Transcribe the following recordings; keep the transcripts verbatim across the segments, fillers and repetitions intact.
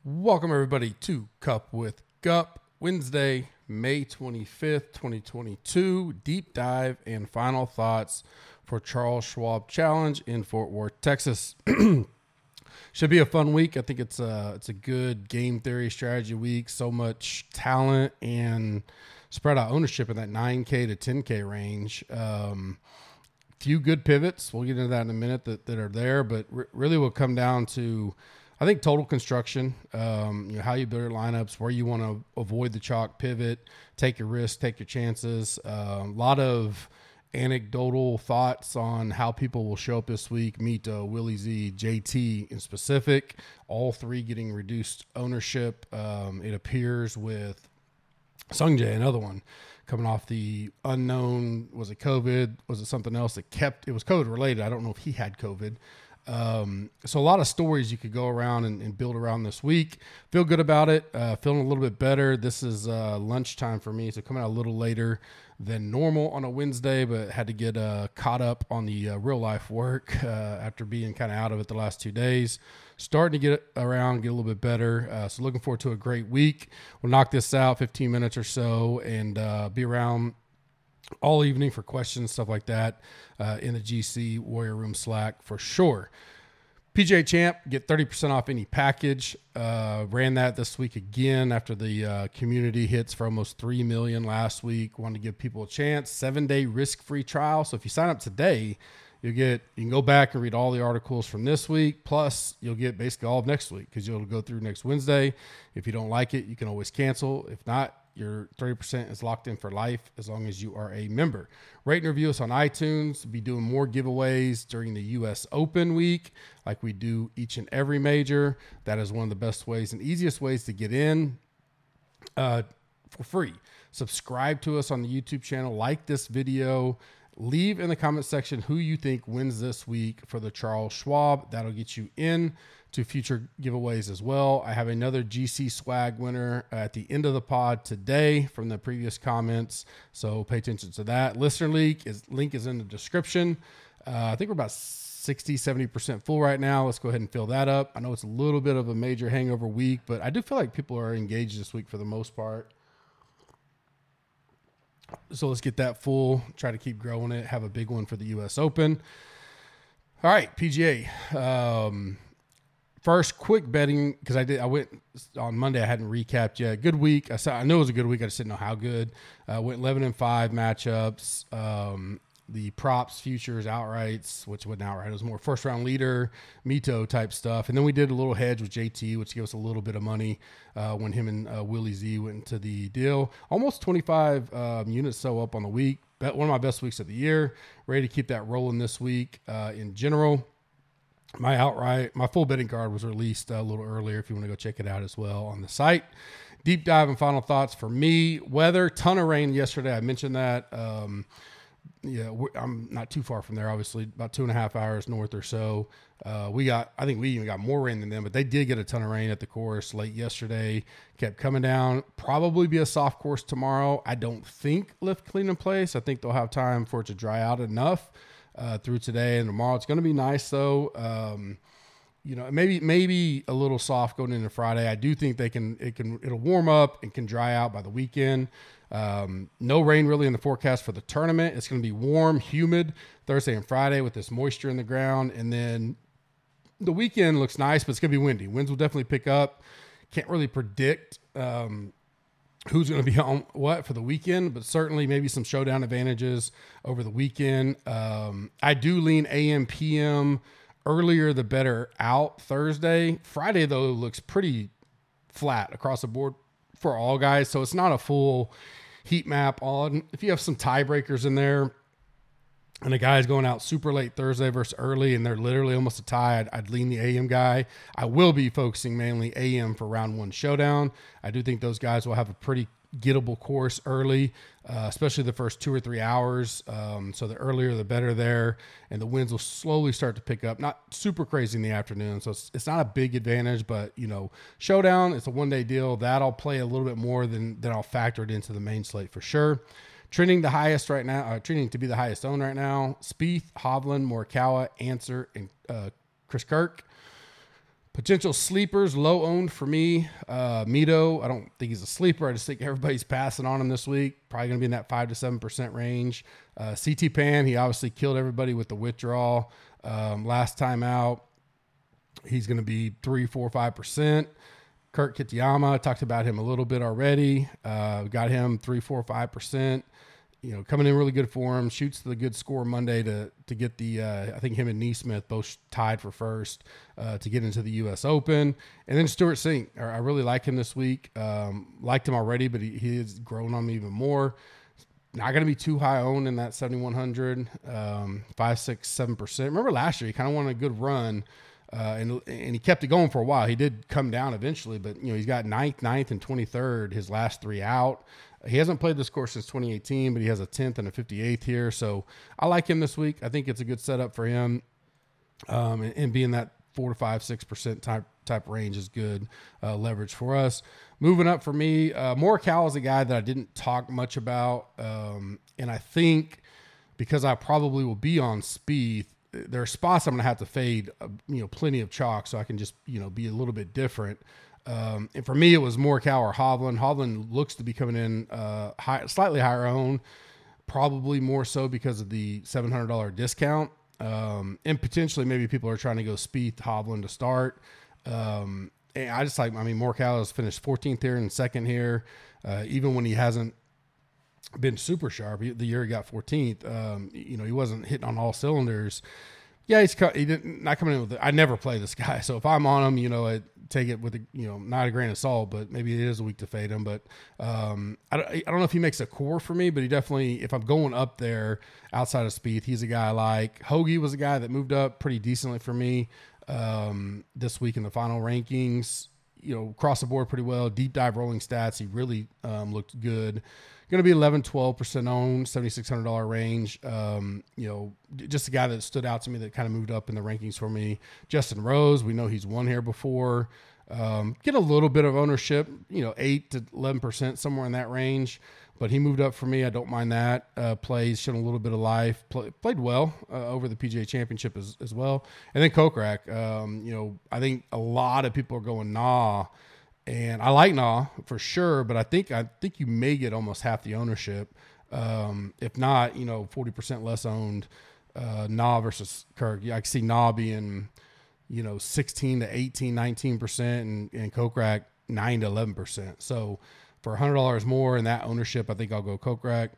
Welcome, everybody, to Cup with Gup, Wednesday, May twenty-fifth, twenty twenty-two. Deep dive and final thoughts for Charles Schwab Challenge in Fort Worth, Texas. Should be a fun week. I think it's a, it's a good game theory strategy week. So much talent and spread out ownership in that nine K to ten K range. Um, few good pivots. We'll get into that in a minute that, that are there, but re- really will come down to, I think, total construction, um, you know, how you build your lineups, where you want to avoid the chalk pivot, take your risks, take your chances. Uh, a lot of anecdotal thoughts on how people will show up this week. Mito, Willie Z, J T in specific, all three getting reduced ownership. Um, it appears with Sungjae, another one, coming off the unknown. Was it COVID? Was it something else that kept, it was COVID related. I don't know if he had COVID. Um, so a lot of stories you could go around and, and build around this week. Feel good about it. Uh, feeling a little bit better. This is uh, lunchtime for me, so coming out a little later than normal on a Wednesday, but had to get uh, caught up on the uh, real life work uh, after being kind of out of it the last two days. Starting to get around, get a little bit better. Uh, so looking forward to a great week. We'll knock this out fifteen minutes or so and uh, be around all evening for questions, stuff like that, uh, in the G C Warrior Room Slack for sure. P G A Champ, get thirty percent off any package. Uh, ran that this week again after the uh, community hits for almost three million last week. Wanted to give people a chance. Seven-day risk-free trial. So if you sign up today, you'll get, you can go back and read all the articles from this week. Plus, you'll get basically all of next week because you'll go through next Wednesday. If you don't like it, you can always cancel. If not, your thirty percent is locked in for life as long as you are a member. Rate and review us on iTunes. We'll be doing more giveaways during the U S Open week like we do each and every major. That is one of the best ways and easiest ways to get in uh, for free. Subscribe to us on the YouTube channel. Like this video. Leave in the comment section who you think wins this week for the Charles Schwab. That'll get you in to future giveaways as well. I have another G C swag winner at the end of the pod today from the previous comments, so pay attention to that. Listener link is, link is in the description. Uh, I think we're about sixty, seventy percent full right now. Let's go ahead and fill that up. I know it's a little bit of a major hangover week, but I do feel like people are engaged this week for the most part. So let's get that full, try to keep growing it, have a big one for the U S Open. All right, P G A. Um, first, quick betting, because I did. I went on Monday. I hadn't recapped yet. Good week. I saw. I knew it was a good week. I just didn't know how good. Uh, went eleven and five matchups. Um, the props, futures, outrights, which wasn't outright. It was more first round leader, Mito type stuff. And then we did a little hedge with J T, which gave us a little bit of money uh, when him and uh, Willie Z went into the deal. Almost twenty-five um, units so up on the week. Bet one of my best weeks of the year. Ready to keep that rolling this week uh, in general. My outright, my full betting card was released a little earlier if you want to go check it out as well on the site. Deep dive and final thoughts for me. Weather, ton of rain yesterday. I mentioned that. Um, yeah, I'm not too far from there, obviously, about two and a half hours north or so. Uh, we got, I think we even got more rain than them, but they did get a ton of rain at the course late yesterday. Kept coming down. Probably be a soft course tomorrow. I don't think lift, clean, in place. I think they'll have time for it to dry out enough uh, through today and tomorrow. It's going to be nice, though. Um, you know, maybe maybe a little soft going into Friday. I do think they can, it can, it'll warm up and can dry out by the weekend. Um, no rain really in the forecast for the tournament. It's going to be warm, humid Thursday and Friday with this moisture in the ground. And then the weekend looks nice, but it's going to be windy. Winds will definitely pick up. Can't really predict um, who's going to be on what for the weekend, but certainly maybe some showdown advantages over the weekend. Um, I do lean A M, P M, earlier the better out Thursday. Friday, though, looks pretty flat across the board for all guys. So it's not a full heat map on. If you have some tiebreakers in there and a guy's going out super late Thursday versus early and they're literally almost a tie, I'd, I'd lean the A M guy. I will be focusing mainly A M for round one showdown. I do think those guys will have a pretty gettable course early, uh, especially the first two or three hours. Um, so the earlier, the better there. And the winds will slowly start to pick up. Not super crazy in the afternoon. So it's, it's not a big advantage, but, you know, showdown, it's a one-day deal. That'll play a little bit more than, than I'll factor it into the main slate for sure. Trending the highest right now, uh, trending to be the highest owned right now, Spieth, Hovland, Morikawa, Answer, and uh, Chris Kirk. Potential sleepers, low owned for me. Uh, Mito, I don't think he's a sleeper. I just think everybody's passing on him this week. Probably going to be in that five to seven percent range. Uh, C T Pan, he obviously killed everybody with the withdrawal um, last time out. He's going to be three, four, five percent. Kurt Kitayama, talked about him a little bit already. Uh, got him three, four, five percent. You know, coming in really good form. Shoots the good score Monday to to get the. Uh, I think him and Neesmith both tied for first uh, to get into the U S Open. And then Stuart Sink, I really like him this week. Um, liked him already, but he, he has grown on me even more. Not going to be too high owned in that seventy-one hundred, um, five, six, seven percent. Remember last year, he kind of wanted a good run. Uh, and and he kept it going for a while. He did come down eventually, but you know he's got ninth, ninth, and twenty-third. His last three out. He hasn't played this course since twenty eighteen, but he has a tenth and a fifty-eighth here. So I like him this week. I think it's a good setup for him, um, and, and being that four to five, six percent type type range is good uh, leverage for us. Moving up for me, uh, Morikawa is a guy that I didn't talk much about, um, and I think because I probably will be on Spieth. There are spots I'm going to have to fade, uh, you know, plenty of chalk so I can just, you know, be a little bit different. Um, and for me, it was Morikawa or Hovland. Hovland looks to be coming in uh, high, slightly higher owned, probably more so because of the seven hundred dollars discount. Um, and potentially maybe people are trying to go Spieth, Hovland to start. Um, and I just like, I mean, Morikawa has finished fourteenth here and second here, uh, even when he hasn't been super sharp. The year he got fourteenth, um, you know, he wasn't hitting on all cylinders. Yeah, he's he didn't not coming in with it. I never play this guy, so if I'm on him, you know, I take it with a, you know, not a grain of salt, but maybe it is a week to fade him. But um, I don't, I don't know if he makes a core for me, but he definitely, if I'm going up there outside of Spieth, he's a guy I like. Hoagie was a guy that moved up pretty decently for me um, this week in the final rankings. You know, across the board pretty well. Deep dive rolling stats, he really um, looked good. Going to be eleven, twelve percent owned, seventy-six hundred dollars range. Um, you know, just a guy that stood out to me that kind of moved up in the rankings for me. Justin Rose, we know he's won here before. Um, get a little bit of ownership, you know, eight to eleven percent, somewhere in that range. But he moved up for me. I don't mind that. Uh, plays, shown a little bit of life. Play, played well uh, over the P G A Championship as, as well. And then Kokrak, um, you know, I think a lot of people are going, nah. And I like Nah for sure, but I think I think you may get almost half the ownership. Um, if not, you know, forty percent less owned. Uh, Nah versus Kirk. Yeah, I can see Nah being, you know, sixteen to eighteen, nineteen percent, and, and Kokrak nine to eleven percent. So for one hundred dollars more in that ownership, I think I'll go Kokrak.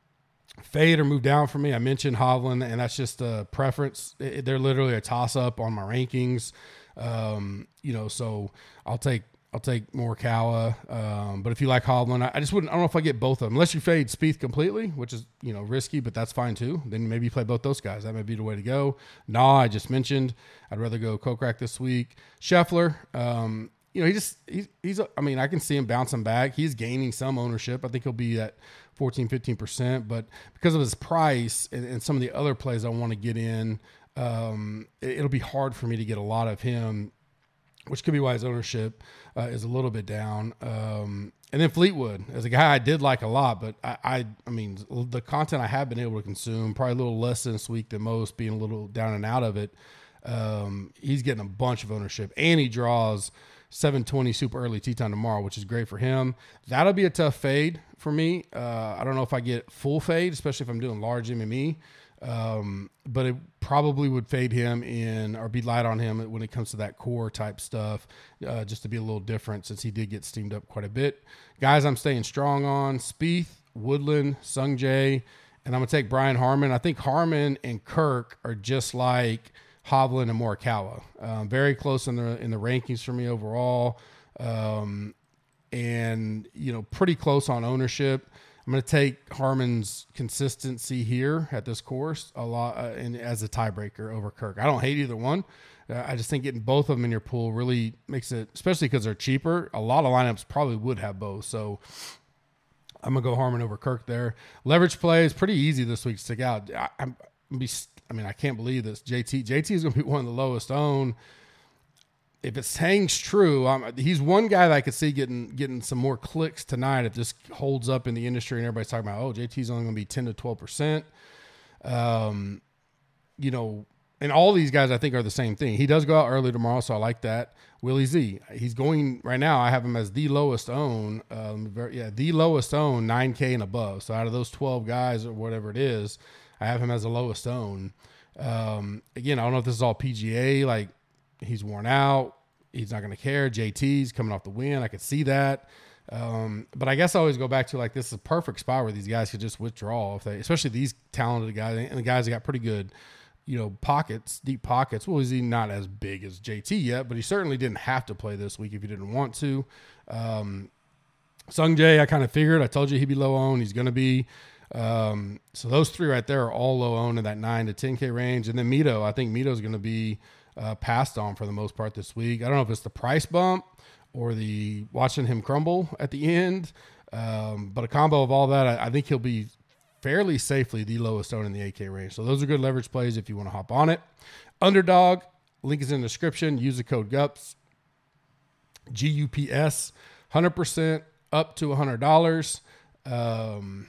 Fade or move down for me. I mentioned Hovland, and that's just a preference. It, they're literally a toss up on my rankings. Um, you know, so I'll take. I'll take Morikawa, um, but if you like Hovland, I, I just wouldn't. I don't know if I get both of them, unless you fade Spieth completely, which is you know risky, but that's fine too. Then maybe you play both those guys. That might be the way to go. Nah, I just mentioned. I'd rather go Kokrak this week. Scheffler, um, you know, he just he's, he's. I mean, I can see him bouncing back. He's gaining some ownership. I think he'll be at fourteen, fifteen percent, but because of his price and, and some of the other plays I want to get in, um, it, it'll be hard for me to get a lot of him, which could be why his ownership uh, is a little bit down. Um, and then Fleetwood, as a guy I did like a lot, but I, I, I mean, the content I have been able to consume, probably a little less this week than most, being a little down and out of it. Um, he's getting a bunch of ownership, and he draws seven twenty super early tee time tomorrow, which is great for him. That'll be a tough fade for me. Uh, I don't know if I get full fade, especially if I'm doing large M M E. Um, but it probably would fade him in or be light on him when it comes to that core type stuff, uh, just to be a little different since he did get steamed up quite a bit. Guys, I'm staying strong on Spieth, Woodland, Sungjae, and I'm going to take Brian Harman. I think Harman and Kirk are just like Hovland and Morikawa. Um, very close in the, in the rankings for me overall. Um, and, you know, pretty close on ownership. I'm going to take Harman's consistency here at this course a lot, uh, and as a tiebreaker over Kirk. I don't hate either one. Uh, I just think getting both of them in your pool really makes it, especially because they're cheaper. A lot of lineups probably would have both. So I'm going to go Harman over Kirk there. Leverage play is pretty easy this week to stick out. I, I'm be, I mean, I can't believe this. J T J T is going to be one of the lowest owned. If it hangs true, um, he's one guy that I could see getting getting some more clicks tonight if this holds up in the industry and everybody's talking about, oh, J T's only going to be ten to twelve percent. Um, you know, and all these guys I think are the same thing. He does go out early tomorrow, so I like that. Willie Z, he's going right now. I have him as the lowest own, um, very, yeah, the lowest own nine K and above. So out of those twelve guys or whatever it is, I have him as the lowest own. Um, again, I don't know if this is all P G A, like he's worn out. He's not going to care. J T's coming off the win. I could see that. Um, but I guess I always go back to like, this is a perfect spot where these guys could just withdraw if they, especially these talented guys and the guys that got pretty good, you know, pockets, deep pockets. Well, is he not as big as J T yet, but he certainly didn't have to play this week if he didn't want to. Um, Sung Jae, I kind of figured, I told you he'd be low owned. He's going to be, um, so those three right there are all low owned in that nine to ten K range. And then Mito, I think Mito's going to be, uh, passed on for the most part this week. I don't know if it's the price bump or the watching him crumble at the end. Um, but a combo of all that, I, I think he'll be fairly safely the lowest owned in the eight K range. So those are good leverage plays if you want to hop on it. Underdog, link is in the description. Use the code GUPS, G U P S, one hundred percent up to one hundred dollars. Um,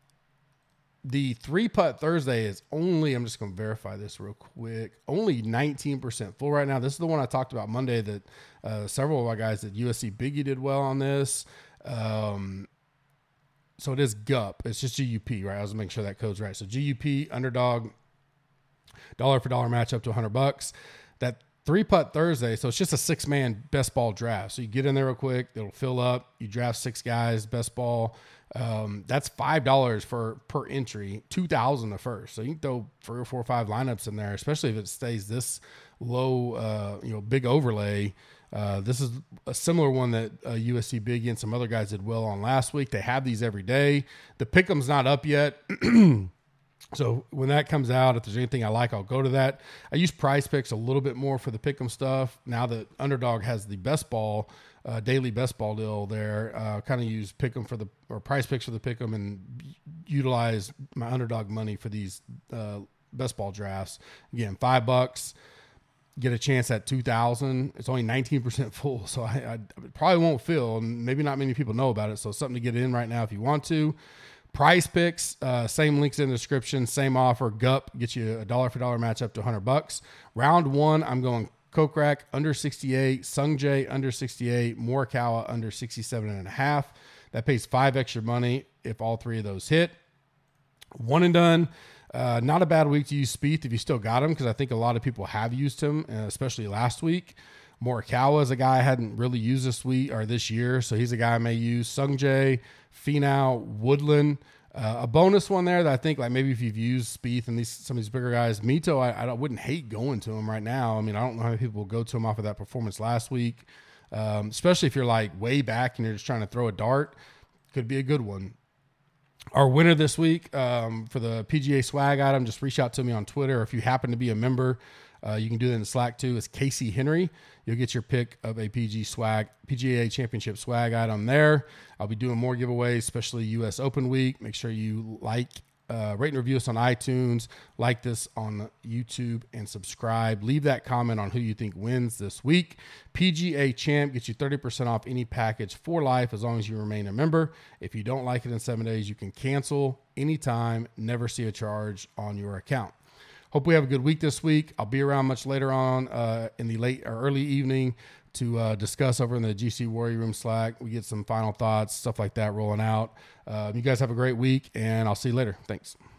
the three putt Thursday is only, I'm just going to verify this real quick, only nineteen percent full right now. This is the one I talked about Monday that uh, several of our guys at U S C Biggie did well on this. Um, So it is G U P. It's just G U P, right? I was making sure that code's right. So G U P, underdog, dollar for dollar match up to one hundred bucks. That three putt Thursday, so it's just a six man best ball draft. So you get in there real quick, it'll fill up. You draft six guys, best ball. Um, that's five dollars for per entry, two thousand the first. So you can throw three or four or five lineups in there, especially if it stays this low, uh, you know, big overlay. Uh, this is a similar one that uh, U S C Biggie and some other guys did well on last week. They have these every day. The pick'em's not up yet. So when that comes out, if there's anything I like, I'll go to that. I use Prize Picks a little bit more for the pick'em stuff. Now that Underdog has the best ball, uh, daily best ball deal there, uh, kind of use pick'em for the, or Prize Picks for the pick'em and utilize my Underdog money for these uh, best ball drafts. Again, five bucks. Get a chance at two thousand. It's only nineteen percent full, so I, I probably won't fill, and maybe not many people know about it, so something to get in right now if you want to. Prize Picks, uh, same links in the description, same offer. G U P, get you a dollar for dollar match up to one hundred bucks. Round one, I'm going Kokrak under sixty-eight, Sung Jae under sixty-eight, Morikawa under sixty-seven and a half. That pays five extra money if all three of those hit. One and done. Uh, not a bad week to use Spieth if you still got him, because I think a lot of people have used him, uh, especially last week. Morikawa is a guy I hadn't really used this week or this year, so he's a guy I may use. Sung Jae, Finau, Woodland. Uh, a bonus one there that I think, like maybe if you've used Spieth and these some of these bigger guys, Mito, I, I wouldn't hate going to him right now. I mean, I don't know how many people will go to him off of that performance last week, um, especially if you're like way back and you're just trying to throw a dart. Could be a good one. Our winner this week um, for the P G A swag item, just reach out to me on Twitter. Or if you happen to be a member, uh, you can do that in Slack too. It's Casey Henry. You'll get your pick of a P G swag, P G A Championship swag item there. I'll be doing more giveaways, especially U S Open week. Make sure you like, uh, rate and review us on iTunes, like this on YouTube, and subscribe. Leave that comment on who you think wins this week. P G A Champ gets you thirty percent off any package for life as long as you remain a member. If you don't like it in seven days, you can cancel anytime, never see a charge on your account. Hope we have a good week this week. I'll be around much later on uh, in the late or early evening to uh, discuss over in the G C Warrior Room Slack. We get some final thoughts, stuff like that rolling out. Uh, you guys have a great week, and I'll see you later. Thanks.